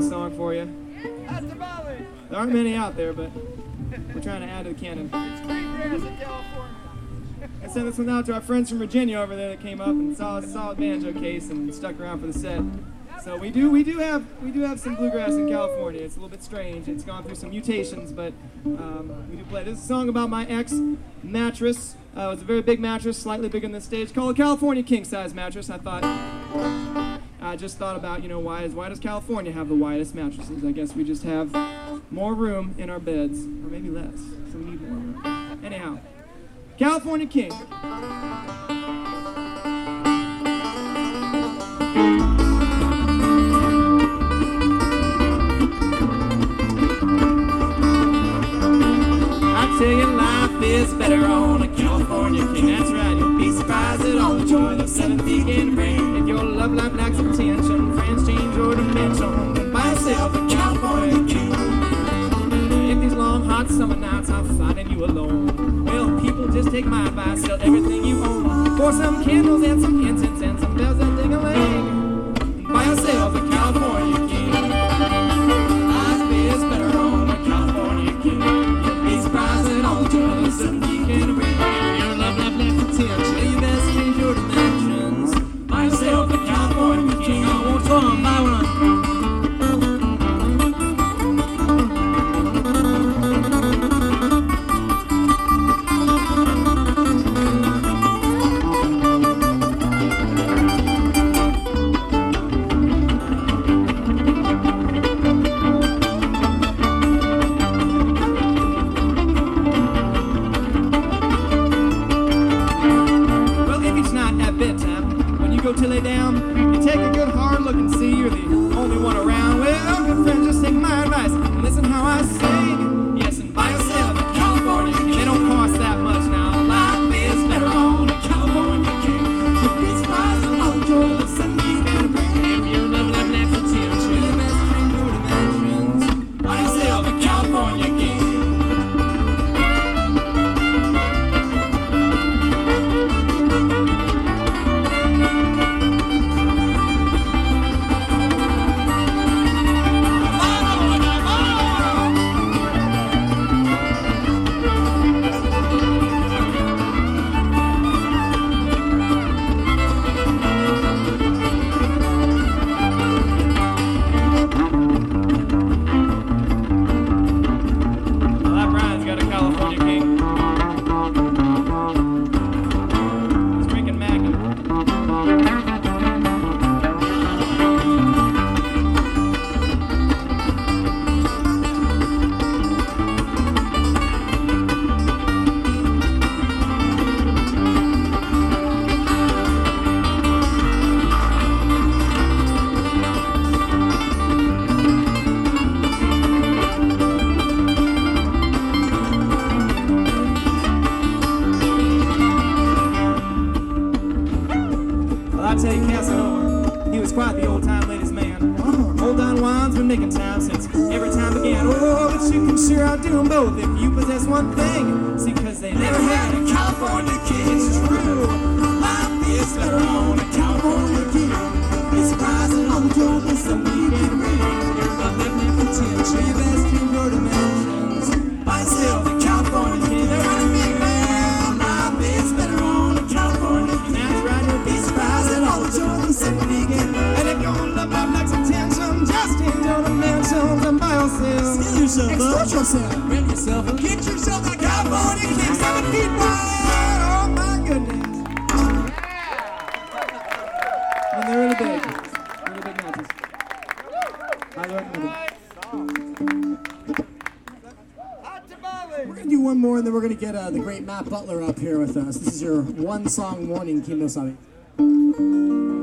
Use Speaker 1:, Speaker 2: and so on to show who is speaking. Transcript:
Speaker 1: song for you. There aren't many out there, but we're trying to add to the canon. I sent this one out to our friends from Virginia over there that came up and saw a solid banjo case and stuck around for the set. So we do have some bluegrass in California. It's a little bit strange. It's gone through some mutations, but we do play. This is a song about my ex mattress. It was a very big mattress, slightly bigger than this stage, called a California king size mattress. I just thought about, why does California have the widest mattresses? I guess we just have more room in our beds, or maybe less, so we need more room. Anyhow, California King. I tell you, life is better on a California King. That's right, you'll be surprised at all the joy the 7 feet can bring. If your love life lacks attention, friends change your dimension, then buy yourself a California King. If these long hot summer nights are finding you alone, well, people, just take my advice, sell everything you own for some candles and some incense and some bells that ding-a-ling, and buy yourself a California King. Life is better on a California King. You'll be surprised at all the joy the 7 feet can bring. Your love life lacks attention, you best change your dimensions. Buy yourself a California King. I won't come, buy one. To lay down, you take a good hard look and see you're the only one around. Well, good friend, just take my advice and listen how I sing. Yes, and buy yourself a California King. They don't cost that much now. Life is better on a California King. You'll be surprised at all the joy the 7 feet can bring. If your love life lacks attention, you best change your dimensions. Buy yourself a California King. I tell you, Casanova, he was quite the old-time ladies' man. Old Don Juan's been making time since every time began. Oh, but you can sure outdo them both if you possess one thing. See, cause they never had a California King. It's true, life is better on a California King. Be surprised at all the joy that somebody can bring. Your love life never potential, you best change your dimensions. Buy yourself a California King. They're running big, man. Life is better on a California King. That's right, you'll be surprised at all the joy that somebody can bring. And if your love life lacks attention, just change your dimensions and buy yourself. Skill yourself, extort yourself, rent yourself, and get yourself a California King. 7 feet wide, oh my goodness. And they're really big matches. Highly recommended. We're going to do one more, and then we're going to get the great Matt Butler up here with us. This is your one-song warning, Kimosabe.